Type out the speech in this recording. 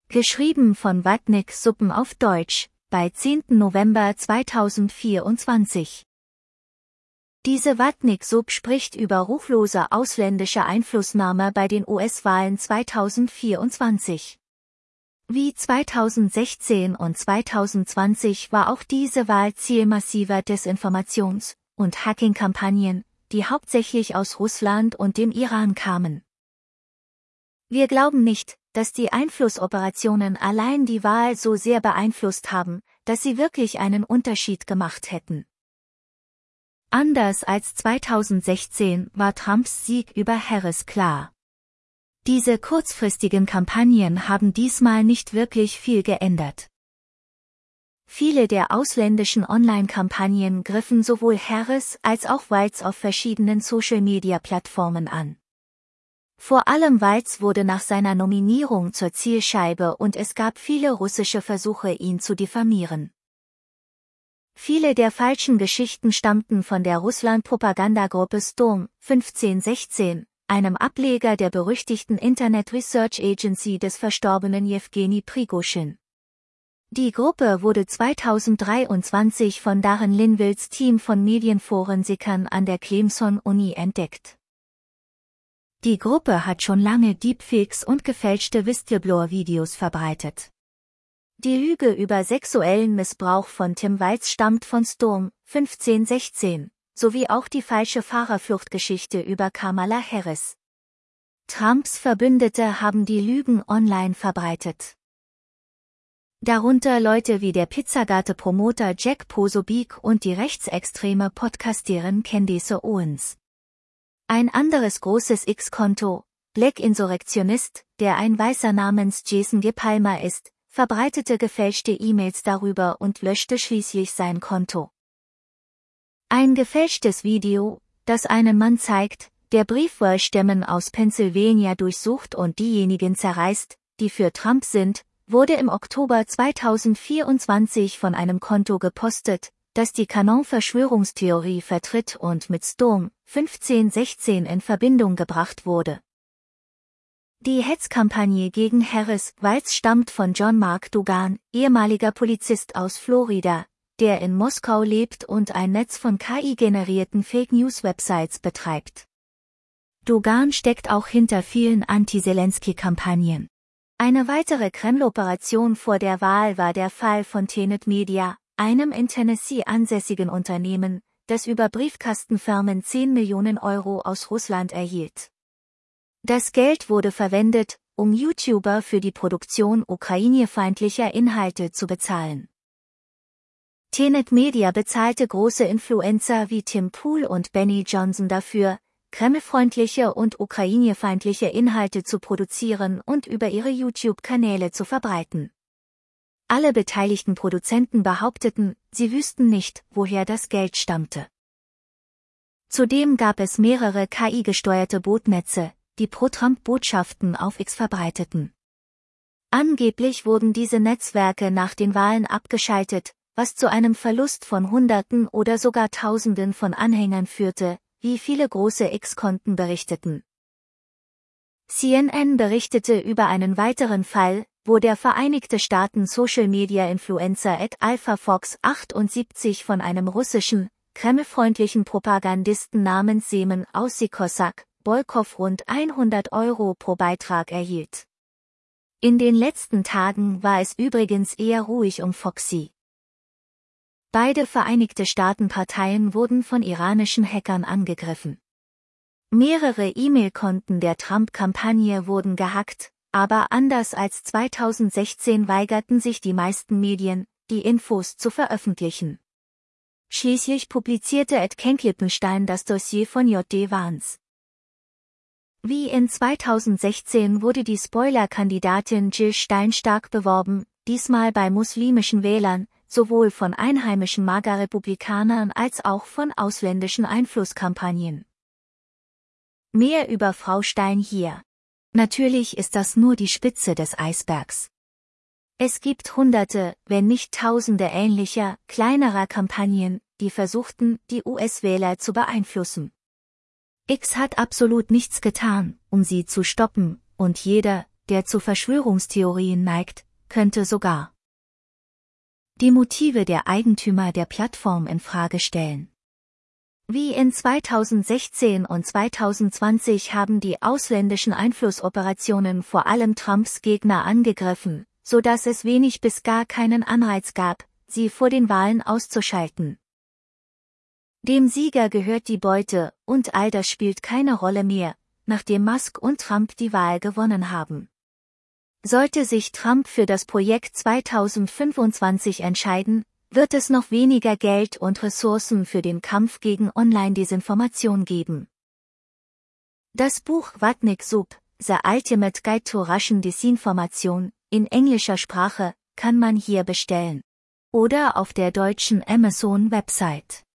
Geschrieben von Watnick Suppen auf Deutsch, bei 10. November 2024. Diese Watnick-Sub spricht über ruchlose ausländische Einflussnahme bei den US-Wahlen 2024. Wie 2016 und 2020 war auch diese Wahl Ziel massiver Desinformations- und Hacking-Kampagnen, die hauptsächlich aus Russland und dem Iran kamen. Wir glauben nicht, dass die Einflussoperationen allein die Wahl so sehr beeinflusst haben, dass sie wirklich einen Unterschied gemacht hätten. Anders als 2016 war Trumps Sieg über Harris klar. Diese kurzfristigen Kampagnen haben diesmal nicht wirklich viel geändert. Viele der ausländischen Online-Kampagnen griffen sowohl Harris als auch Walz auf verschiedenen Social-Media-Plattformen an. Vor allem Walz wurde nach seiner Nominierung zur Zielscheibe und es gab viele russische Versuche, ihn zu diffamieren. Viele der falschen Geschichten stammten von der Russland-Propagandagruppe Storm 1516, einem Ableger der berüchtigten Internet Research Agency des verstorbenen Jewgeni Prigoschin. Die Gruppe wurde 2023 von Darren Linvilles Team von Medienforensikern an der Clemson-Uni entdeckt. Die Gruppe hat schon lange Deepfakes und gefälschte Whistleblower-Videos verbreitet. Die Lüge über sexuellen Missbrauch von Tim Walz stammt von Storm 1516, sowie auch die falsche Fahrerfluchtgeschichte über Kamala Harris. Trumps Verbündete haben die Lügen online verbreitet. Darunter Leute wie der Pizzagate-Promoter Jack Posobiec und die rechtsextreme Podcasterin Candace Owens. Ein anderes großes X-Konto, Black Insurrectionist, der ein Weißer namens Jason G. Palmer ist, verbreitete gefälschte E-Mails darüber und löschte schließlich sein Konto. Ein gefälschtes Video, das einen Mann zeigt, der Briefwahlstämmen aus Pennsylvania durchsucht und diejenigen zerreißt, die für Trump sind, wurde im Oktober 2024 von einem Konto gepostet, das die QAnon-Verschwörungstheorie vertritt und mit Storm 1516 in Verbindung gebracht wurde. Die Hetzkampagne gegen Harris Walz stammt von John Mark Dougan, ehemaliger Polizist aus Florida, der in Moskau lebt und ein Netz von KI-generierten Fake-News-Websites betreibt. Dougan steckt auch hinter vielen Anti-Zelensky-Kampagnen. Eine weitere Kreml-Operation vor der Wahl war der Fall von Tenet Media, einem in Tennessee ansässigen Unternehmen, das über Briefkastenfirmen 10 Millionen Euro aus Russland erhielt. Das Geld wurde verwendet, um YouTuber für die Produktion ukrainierfeindlicher Inhalte zu bezahlen. Tenet Media bezahlte große Influencer wie Tim Pool und Benny Johnson dafür, kremlfreundliche und ukrainierfeindliche Inhalte zu produzieren und über ihre YouTube-Kanäle zu verbreiten. Alle beteiligten Produzenten behaupteten, sie wüssten nicht, woher das Geld stammte. Zudem gab es mehrere KI-gesteuerte Botnetze, die Pro-Trump-Botschaften auf X verbreiteten. Angeblich wurden diese Netzwerke nach den Wahlen abgeschaltet, was zu einem Verlust von Hunderten oder sogar Tausenden von Anhängern führte, wie viele große X-Konten berichteten. CNN berichtete über einen weiteren Fall, wo der Vereinigte Staaten Social-Media-Influencer @AlphaFox78 von einem russischen, kremlfreundlichen Propagandisten namens Semen Aussikosak Bolkov rund 100 Euro pro Beitrag erhielt. In den letzten Tagen war es übrigens eher ruhig um Foxy. Beide Vereinigte Staaten-Parteien wurden von iranischen Hackern angegriffen. Mehrere E-Mail-Konten der Trump-Kampagne wurden gehackt, aber anders als 2016 weigerten sich die meisten Medien, die Infos zu veröffentlichen. Schließlich publizierte Ken Klippenstein das Dossier von J.D. Vance. Wie in 2016 wurde die Spoiler-Kandidatin Jill Stein stark beworben, diesmal bei muslimischen Wählern, sowohl von einheimischen MAGA-Republikanern als auch von ausländischen Einflusskampagnen. Mehr über Frau Stein hier. Natürlich ist das nur die Spitze des Eisbergs. Es gibt Hunderte, wenn nicht Tausende ähnlicher, kleinerer Kampagnen, die versuchten, die US-Wähler zu beeinflussen. X hat absolut nichts getan, um sie zu stoppen, und jeder, der zu Verschwörungstheorien neigt, könnte sogar die Motive der Eigentümer der Plattform in Frage stellen. Wie in 2016 und 2020 haben die ausländischen Einflussoperationen vor allem Trumps Gegner angegriffen, so dass es wenig bis gar keinen Anreiz gab, sie vor den Wahlen auszuschalten. Dem Sieger gehört die Beute, und all das spielt keine Rolle mehr, nachdem Musk und Trump die Wahl gewonnen haben. Sollte sich Trump für das Projekt 2025 entscheiden, wird es noch weniger Geld und Ressourcen für den Kampf gegen Online-Desinformation geben. Das Buch Vatnik Soup, The Ultimate Guide to Russian Disinformation, in englischer Sprache, kann man hier bestellen. Oder auf der deutschen Amazon-Website.